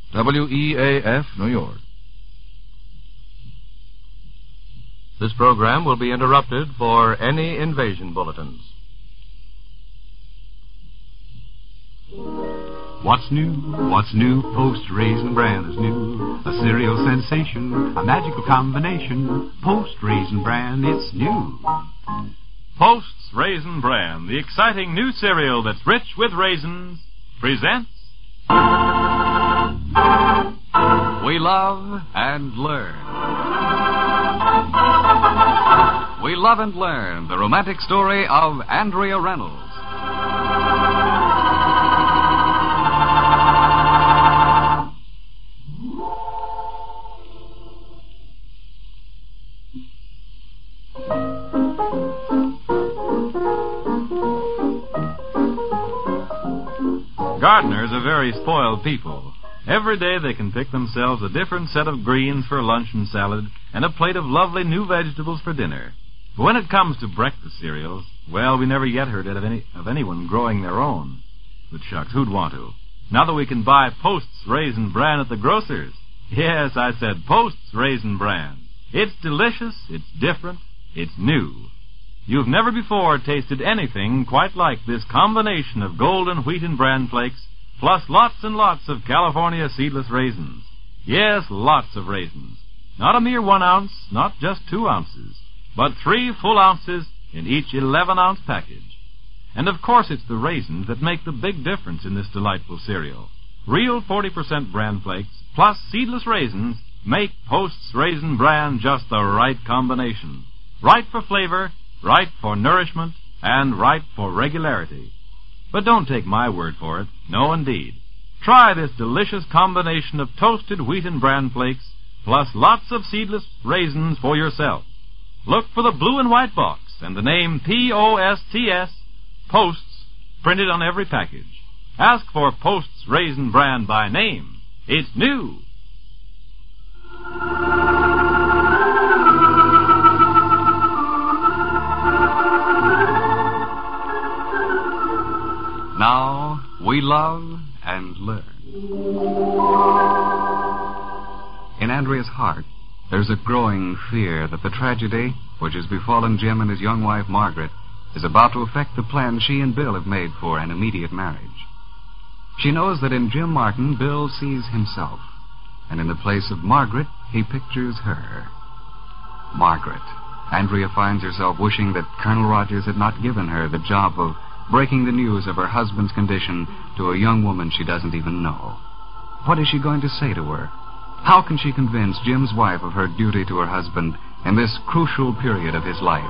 WEAF, New York. This program will be interrupted for any invasion bulletins. What's new? What's new? Post Raisin Bran is new. A cereal sensation, a magical combination. Post Raisin Bran, it's new. Post's Raisin Bran, the exciting new cereal that's rich with raisins, presents We Love and Learn. We Love and Learn, the romantic story of Andrea Reynolds. Gardeners are very spoiled people. Every day they can pick themselves a different set of greens for lunch and salad and a plate of lovely new vegetables for dinner. But when it comes to breakfast cereals, well, we never yet heard of anyone growing their own. But shucks, who'd want to? Now that we can buy Post's Raisin Bran at the grocer's. Yes, I said Post's Raisin Bran. It's delicious, it's different, it's new. You've never before tasted anything quite like this combination of golden wheat and bran flakes, plus lots and lots of California seedless raisins. Yes, lots of raisins. Not a mere 1 ounce, not just 2 ounces, but 3 full ounces in each 11-ounce package. And of course it's the raisins that make the big difference in this delightful cereal. Real 40% bran flakes plus seedless raisins make Post's Raisin Bran just the right combination. Right for flavor, right for nourishment, and right for regularity. But don't take my word for it. No, indeed. Try this delicious combination of toasted wheat and bran flakes, plus lots of seedless raisins for yourself. Look for the blue and white box and the name P-O-S-T-S, Posts, printed on every package. Ask for Post's Raisin Bran by name. It's new. Now, we love and learn. In Andrea's heart, there's a growing fear that the tragedy which has befallen Jim and his young wife, Margaret, is about to affect the plan she and Bill have made for an immediate marriage. She knows that in Jim Martin, Bill sees himself, and in the place of Margaret, he pictures her. Margaret. Andrea finds herself wishing that Colonel Rogers had not given her the job of breaking the news of her husband's condition to a young woman she doesn't even know. What is she going to say to her? How can she convince Jim's wife of her duty to her husband in this crucial period of his life?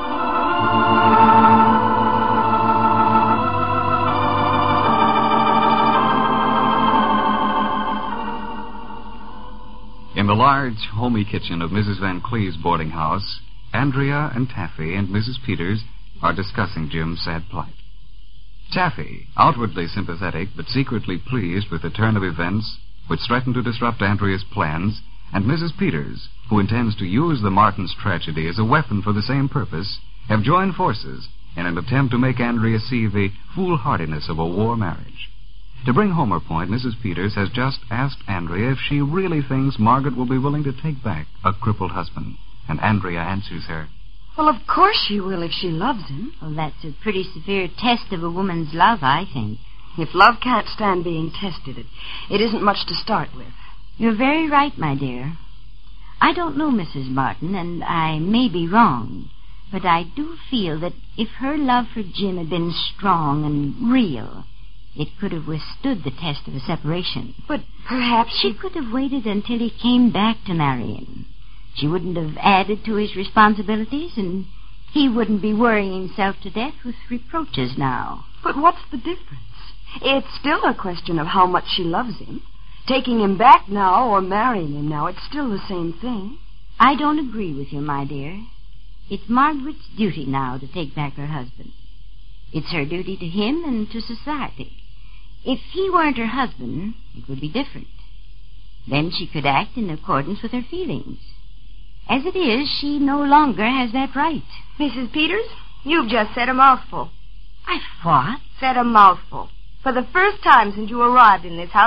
In the large, homey kitchen of Mrs. Van Clee's boarding house, Andrea and Taffy and Mrs. Peters are discussing Jim's sad plight. Taffy, outwardly sympathetic but secretly pleased with the turn of events which threaten to disrupt Andrea's plans, and Mrs. Peters, who intends to use the Martins' tragedy as a weapon for the same purpose, have joined forces in an attempt to make Andrea see the foolhardiness of a war marriage. To bring home her point, Mrs. Peters has just asked Andrea if she really thinks Margaret will be willing to take back a crippled husband, and Andrea answers her, "Well, of course she will if she loves him." Well, that's a pretty severe test of a woman's love, I think. If love can't stand being tested, it isn't much to start with. You're very right, my dear. I don't know Mrs. Martin, and I may be wrong, but I do feel that if her love for Jim had been strong and real, it could have withstood the test of a separation. But perhaps she could have waited until he came back to marry him. She wouldn't have added to his responsibilities, and he wouldn't be worrying himself to death with reproaches now. But what's the difference? It's still a question of how much she loves him. Taking him back now or marrying him now, it's still the same thing. I don't agree with you, my dear. It's Margaret's duty now to take back her husband. It's her duty to him and to society. If he weren't her husband, it would be different. Then she could act in accordance with her feelings. As it is, she no longer has that right. Mrs. Peters, you've just said a mouthful. I what? Said a mouthful. For the first time since you arrived in this house,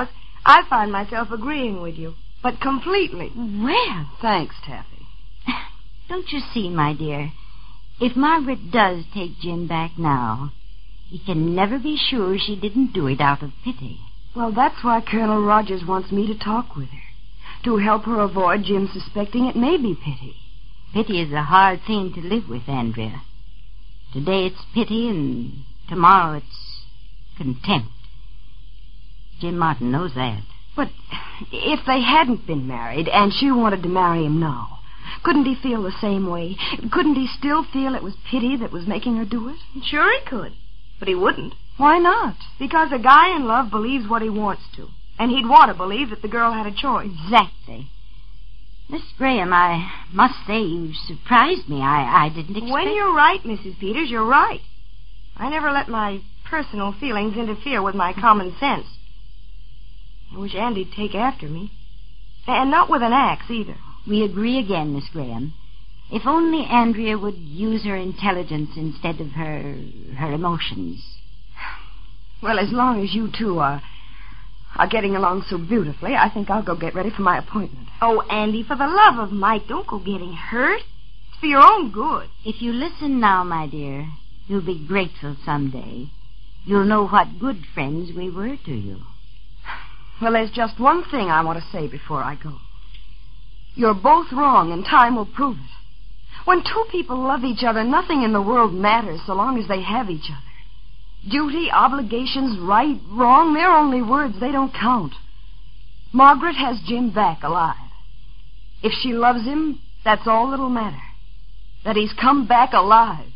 I find myself agreeing with you, but completely. Well, Thanks, Taffy. don't you see, my dear? If Margaret does take Jim back now, he can never be sure she didn't do it out of pity. Well, that's why Colonel Rogers wants me to talk with her. To help her avoid Jim suspecting it may be pity. Pity is a hard thing to live with, Andrea. Today it's pity, and tomorrow it's contempt. Jim Martin knows that. But if they hadn't been married and she wanted to marry him now, couldn't he feel the same way? Couldn't he still feel it was pity that was making her do it? Sure he could, but he wouldn't. Why not? Because a guy in love believes what he wants to, and he'd want to believe that the girl had a choice. Exactly. Miss Graham, I must say you surprised me. I didn't expect... When you're right, Mrs. Peters, you're right. I never let my personal feelings interfere with my common sense. I wish Andy'd take after me. And not with an axe, either. We agree again, Miss Graham. If only Andrea would use her intelligence instead of her emotions. Well, as long as you two are getting along so beautifully, I think I'll go get ready for my appointment. Oh, Andy, for the love of Mike, don't go getting hurt. It's for your own good. If you listen now, my dear, you'll be grateful someday. You'll know what good friends we were to you. Well, there's just one thing I want to say before I go. You're both wrong, and time will prove it. When two people love each other, nothing in the world matters so long as they have each other. Duty, obligations, right, wrong, they're only words. They don't count. Margaret has Jim back alive. If she loves him, that's all that'll matter. That he's come back alive.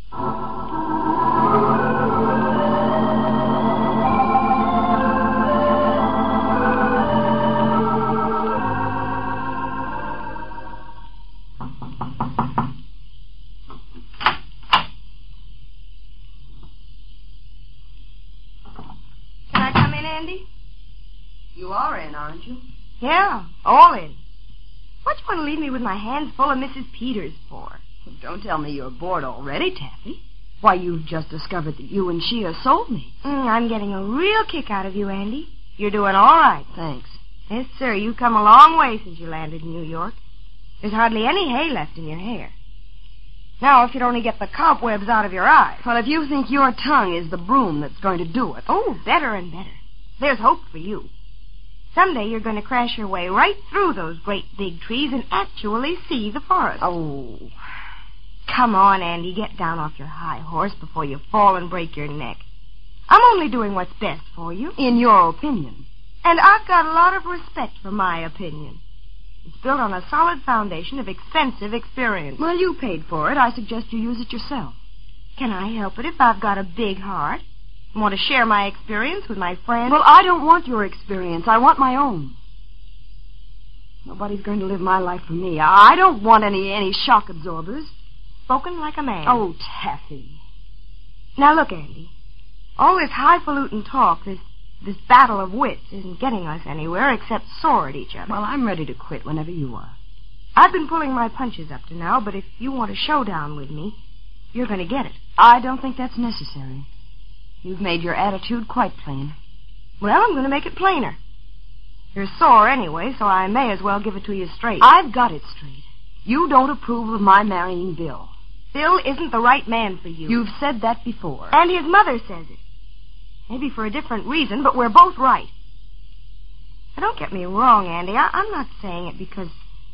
Andy? You are in, aren't you? Yeah, all in. What you want to leave me with my hands full of Mrs. Peters for? Well, don't tell me you're bored already, Taffy. Why, you've just discovered that you and she are soulmates. I'm getting a real kick out of you, Andy. You're doing all right. Thanks. Yes, sir, you've come a long way since you landed in New York. There's hardly any hay left in your hair. Now, if you'd only get the cobwebs out of your eyes. Well, if you think your tongue is the broom that's going to do it. Oh, better and better. There's hope for you. Someday you're going to crash your way right through those great big trees and actually see the forest. Oh. Come on, Andy. Get down off your high horse before you fall and break your neck. I'm only doing what's best for you. In your opinion. And I've got a lot of respect for my opinion. It's built on a solid foundation of extensive experience. Well, you paid for it. I suggest you use it yourself. Can I help it if I've got a big heart? Want to share my experience with my friends? Well, I don't want your experience. I want my own. Nobody's going to live my life for me. I don't want any shock absorbers. Spoken like a man. Oh, Taffy. Now, look, Andy. All this highfalutin talk, this battle of wits, isn't getting us anywhere except sore at each other. Well, I'm ready to quit whenever you are. I've been pulling my punches up to now, but if you want a showdown with me, you're going to get it. I don't think that's necessary. You've made your attitude quite plain. Well, I'm going to make it plainer. You're sore anyway, so I may as well give it to you straight. I've got it straight. You don't approve of my marrying Bill. Bill isn't the right man for you. You've said that before. And his mother says it. Maybe for a different reason, but we're both right. Now, don't get me wrong, Andy. I'm not saying it because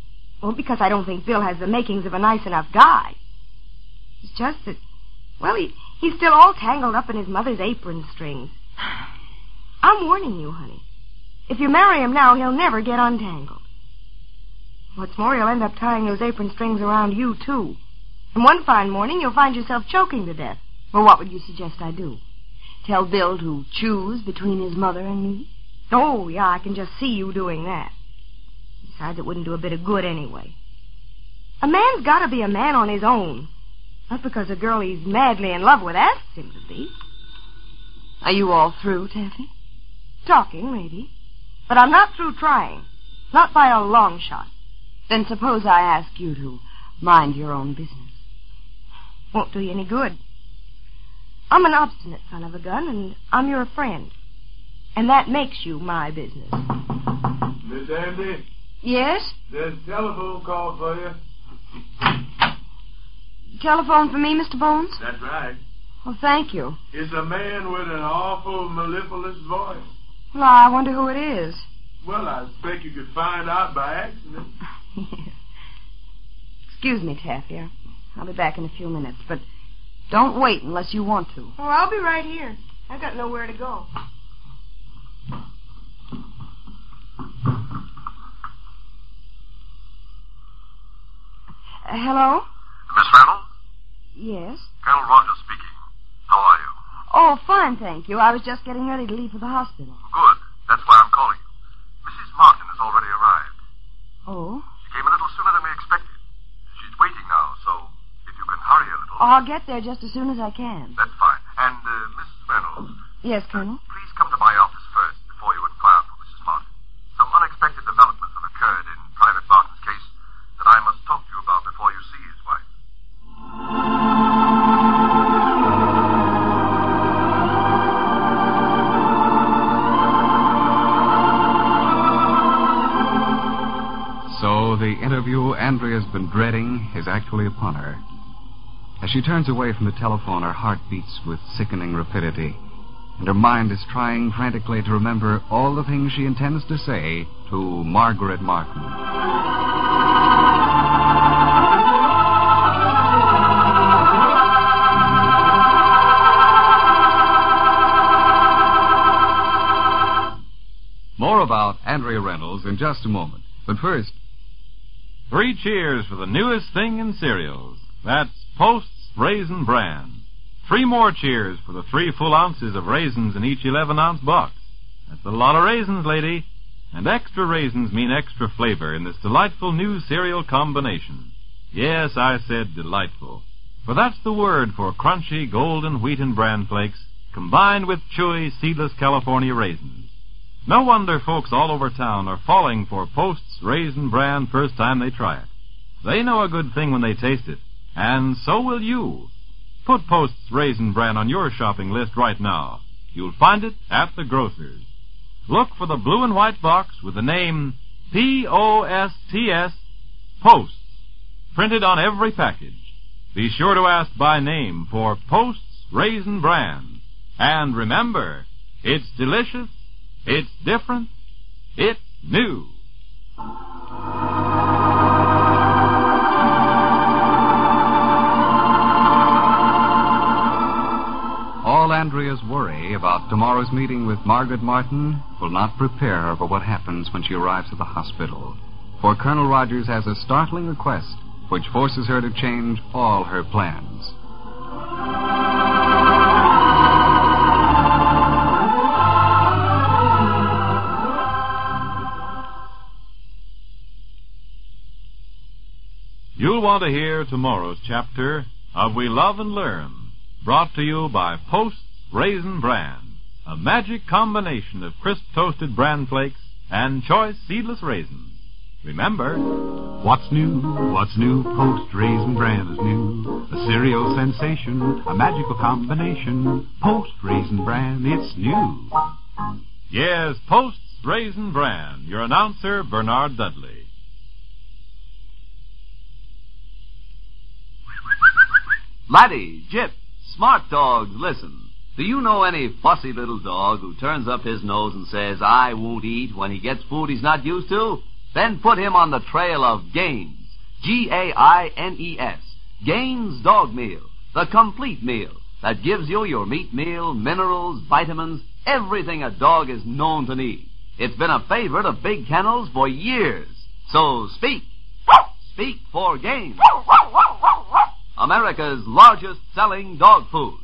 I don't think Bill has the makings of a nice enough guy. It's just that, well, he's still all tangled up in his mother's apron strings. I'm warning you, honey. If you marry him now, he'll never get untangled. What's more, he'll end up tying those apron strings around you, too. And one fine morning, you'll find yourself choking to death. Well, what would you suggest I do? Tell Bill to choose between his mother and me? Oh, yeah, I can just see you doing that. Besides, it wouldn't do a bit of good anyway. A man's got to be a man on his own. Not because a girl he's madly in love with asks him to be. Are you all through, Taffy? Talking, maybe. But I'm not through trying. Not by a long shot. Then suppose I ask you to mind your own business. Won't do you any good. I'm an obstinate son of a gun, and I'm your friend. And that makes you my business. Miss Andy, Yes? there's a telephone call for you. Telephone for me, Mr. Bones? That's right. Well, thank you. It's a man with an awful mellifluous voice. Well, I wonder who it is. Well, I expect you could find out by accident. Excuse me, Taffy. I'll be back in a few minutes, but don't wait unless you want to. Oh, I'll be right here. I've got nowhere to go. Hello? Miss Reynolds? Yes? Colonel Rogers speaking. How are you? Oh, fine, thank you. I was just getting ready to leave for the hospital. Good. That's why I'm calling you. Mrs. Martin has already arrived. Oh? She came a little sooner than we expected. She's waiting now, so if you can hurry a little. I'll get there just as soon as I can. That's fine. And, Mrs. Reynolds, Yes, Colonel? please come to my office first before you inquire for Mrs. Martin. Some unexpected developments have occurred in Private Martin's case that I must talk to you about before you see his wife. So the interview Andrea's been dreading is actually upon her. As she turns away from the telephone, her heart beats with sickening rapidity, and her mind is trying frantically to remember all the things she intends to say to Margaret Martin. More about Andrea Reynolds in just a moment. But first, 3 cheers for the newest thing in cereals. That's Post's Raisin Bran. 3 more cheers for the 3 full ounces of raisins in each 11-ounce box. That's a lot of raisins, lady. And extra raisins mean extra flavor in this delightful new cereal combination. Yes, I said delightful. For that's the word for crunchy golden wheat and bran flakes combined with chewy seedless California raisins. No wonder folks all over town are falling for Post's Raisin Bran first time they try it. They know a good thing when they taste it, and so will you. Put Post's Raisin Bran on your shopping list right now. You'll find it at the grocer's. Look for the blue and white box with the name P-O-S-T-S, Posts, printed on every package. Be sure to ask by name for Post's Raisin Bran. And remember, it's delicious, it's different, it's new. all Andrea's worry about tomorrow's meeting with Margaret Martin will not prepare her for what happens when she arrives at the hospital. For Colonel Rogers has a startling request which forces her to change all her plans. You'll want to hear tomorrow's chapter of We Love and Learn, brought to you by Post's Raisin Bran, a magic combination of crisp toasted bran flakes and choice seedless raisins. Remember, What's new? What's new? Post Raisin Bran is new. A cereal sensation, a magical combination. Post Raisin Bran, it's new. yes, Post's Raisin Bran, your announcer, Bernard Dudley. Laddie, Jip, smart dogs, listen. Do you know any fussy little dog who turns up his nose and says, I won't eat when he gets food he's not used to? Then put him on the trail of Gaines. Gaines. Gaines Dog Meal. The complete meal that gives you your meat meal, minerals, vitamins, everything a dog is known to need. It's been a favorite of big kennels for years. So speak. Speak for Gaines. America's largest selling dog food.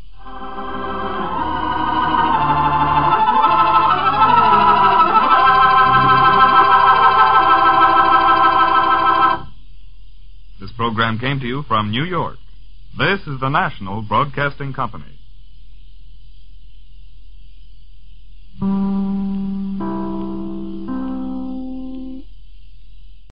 This program came to you from New York. This is the National Broadcasting Company.